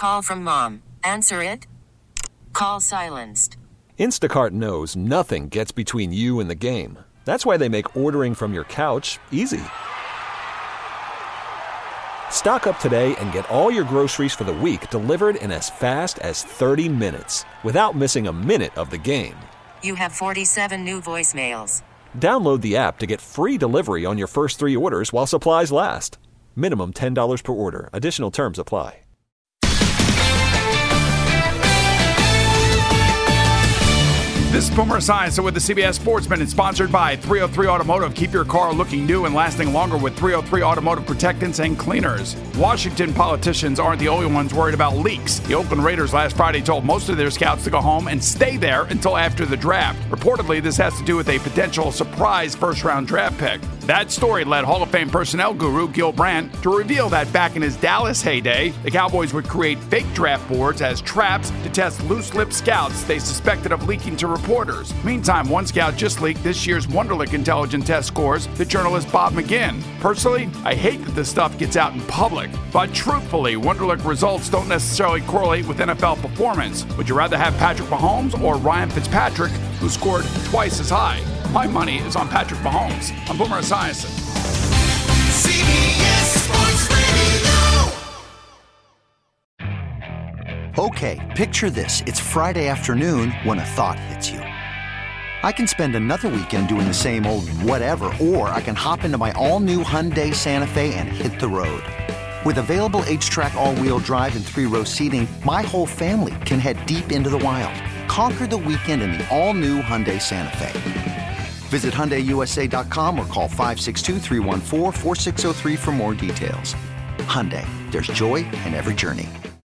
call from mom. Answer it. Call silenced. Instacart knows nothing gets between you and the game. That's why they make ordering from your couch easy. Stock up today and get all your groceries for the week delivered in as fast as 30 minutes without missing a minute of the game. You have 47 new voicemails. Download the app to get free delivery on your first 3 orders while supplies last. Minimum $10 per order. Additional terms apply. This is Boomer Esiason with the CBS Sports Minute, sponsored by 303 Automotive. Keep your car looking new and lasting longer with 303 Automotive protectants and cleaners. Washington politicians aren't the only ones worried about leaks. The Oakland Raiders last Friday told most of their scouts to go home and stay there until after the draft. Reportedly, this has to do with a potential surprise first-round draft pick. That story led Hall of Fame personnel guru Gil Brandt to reveal that back in his Dallas heyday, the Cowboys would create fake draft boards as traps to test loose-lipped scouts they suspected of leaking to reporters. Meantime, one scout just leaked this year's Wonderlic intelligence test scores to journalist Bob McGinn. Personally, I hate that this stuff gets out in public, but truthfully, Wonderlic results don't necessarily correlate with NFL performance. Would you rather have Patrick Mahomes or Ryan Fitzpatrick, who scored twice as high? My money is on Patrick Mahomes. I'm Boomer Esiason. CBS Sports Radio. Okay, picture this. It's Friday afternoon when a thought hits you. I can spend another weekend doing the same old whatever, or I can hop into my all-new Hyundai Santa Fe and hit the road. With available H-Track all-wheel drive and 3-row seating, my whole family can head deep into the wild. Conquer the weekend in the all-new Hyundai Santa Fe. Visit HyundaiUSA.com or call 562-314-4603 for more details. Hyundai, there's joy in every journey.